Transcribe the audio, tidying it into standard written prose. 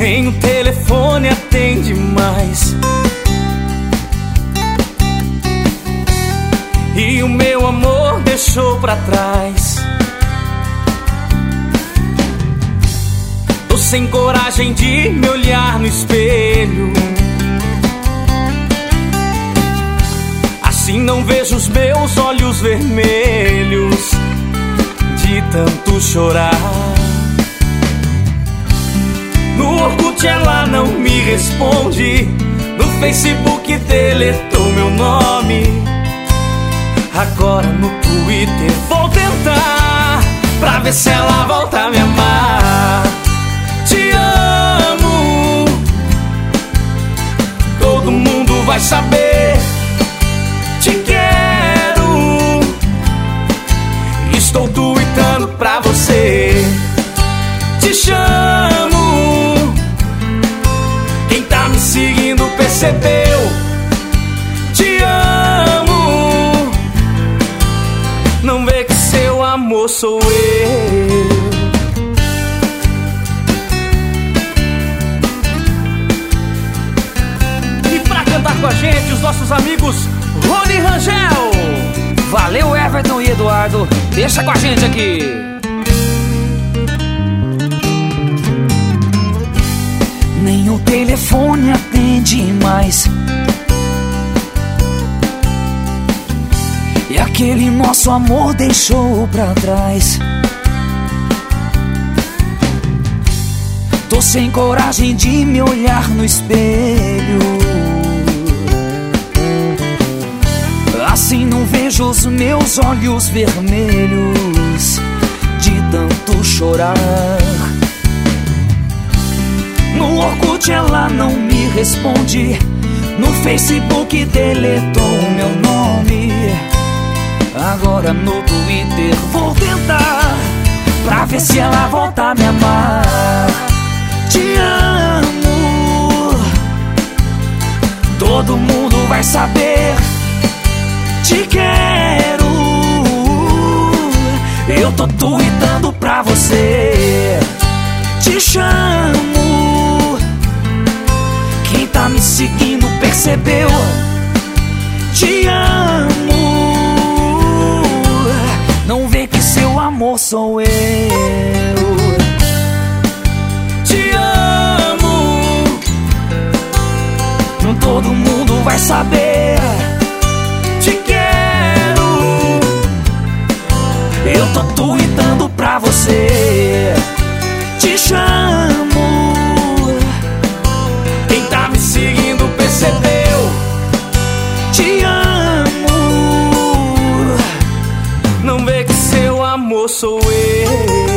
Nem o telefone atende mais. E o meu amor deixou pra trás. Tô sem coragem de me olhar no espelho. Assim não vejo os meus olhos vermelhos de tanto chorar. No Orkut ela não me responde, no Facebook deletou meu nome. Agora no Twitter vou tentar, pra ver se ela volta a me amar. Te amo, todo mundo vai saber. Te quero, estou tweetando pra você. Te chamo, quem tá me seguindo percebeu. Te amo, não vê que seu amor sou eu. E pra cantar com a gente, os nossos amigos Rony Rangel. Valeu, Everton e Eduardo. Deixa com a gente aqui. Nem o telefone atende mais. E aquele nosso amor deixou pra trás. Tô sem coragem de me olhar no espelho. Assim não vejo os meus olhos vermelhos de tanto chorar. No Orkut ela não me responde, no Facebook deletou meu nome. Agora no Twitter vou tentar, pra ver se ela volta a me amar. Te amo, todo mundo vai saber. Te quero, eu tô tweetando pra você. Te chamo, quem tá me seguindo percebeu. Te amo, não vê que seu amor sou eu. Te amo, todo mundo vai saber. te quero, Eu tô tweetando pra você. Te chamo, quem tá me seguindo percebeu. te amo, Não vê que seu amor sou eu.